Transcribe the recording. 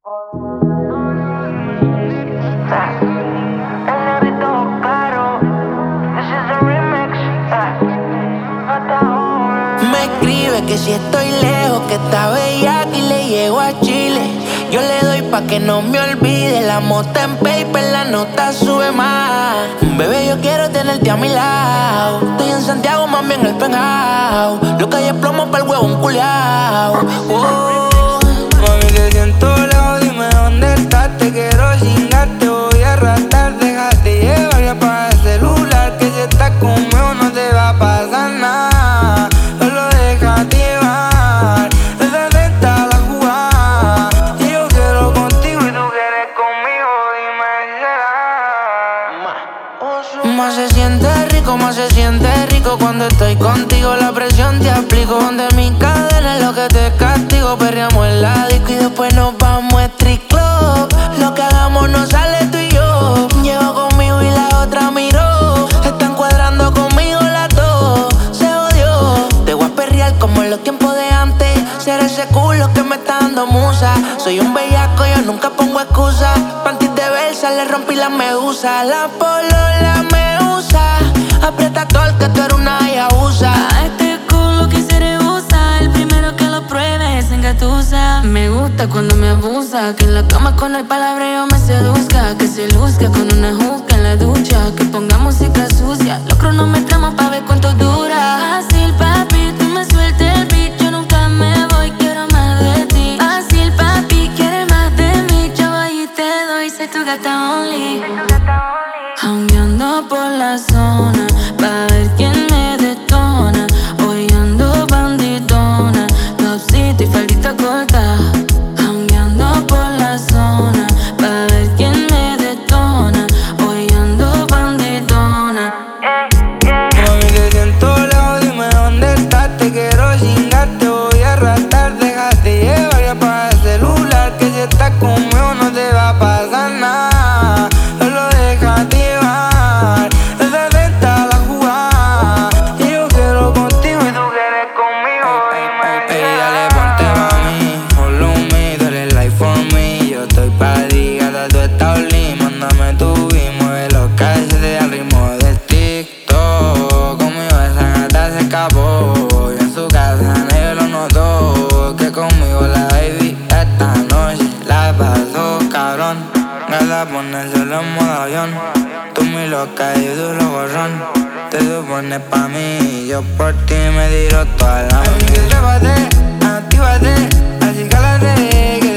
El negrito caro, this is a remix. Me escribe que si estoy lejos, que está bellaca y le llego a Chile. Yo le doy pa' que no me olvide. La mota en paper, la nota sube más. Bebé, yo quiero tenerte a mi lado. Estoy en Santiago, mami, en el penthouse. Lo que hay es plomo pa'l huevón culiao. Mami, te siento lejos, dime dónde estás. Te quiero chingar, te voy a arrastrar. Déjate llevar y apaga el celular. Que si estás conmigo no te va a pasar nada. Solo déjate llevar. Desde está la jugada. Y yo quiero contigo y tú quieres conmigo. Dime si será. Más se siente rico cuando estoy contigo. La presión te aplico. Donde mi cadena es lo que te castigo. Perreamos en la disco y después nos vamos a street club. Lo que hagamos no sale tú y yo. Llevo conmigo y la otra miró. Están cuadrando conmigo las dos. Se odió. Te voy a perrear como en los tiempos de antes. Ser ese culo que me está dando musa. Soy un bellaco, yo nunca pongo excusa. Panties de Versa, le rompí la medusa. La polola me usa. Aprieta todo que tú eres una yabusa. A este culo que se rehúsa. El primero que lo pruebe se engatusa. Me gusta cuando me abusa. Que en la cama con el palabreo me seduzca. Que se luzca con una juca en la ducha. Que ponga música sucia. Lo cronometramos pa' ver cuánto dura. Fácil, papi, tú me sueltas el beat. Yo nunca me voy, quiero más de ti. Fácil, papi, quieres más de mí. Yo voy y te doy, soy tu gata only. Jangueando por la zona, pa' ver quién me detona. Hoy ando bandidona, topsito y faldita corta. Jangueando por la zona, pa' ver quién me detona. Hoy ando bandidona. Mami, te siento lejos, dime dónde estás. Te quiero chingar, te voy a arrastrar. Déjate llevar y apaga el celular. Que si estás conmigo no te va a pasar nada. Solo déjate llevar. Desde está la jugada. Y yo quiero contigo y tú quieres conmigo. Ey, dale, ponte mami, follow me, tú eres like for me. Yo estoy pa' ti, gata, tú estás only. Mándame tu beat, mueve los calles al ritmo del TikTok. Conmigo esa gata se escapó. Y en su casa nadie lo notó. Que conmigo la baby esta noche la pasó cabrón. Gata, pone el cielo en modo avión. Tú mi loca y tú lo gorrón. Te supones pa' mí, yo por ti me tiro toda la noche. Trépate, actívate, así cálate.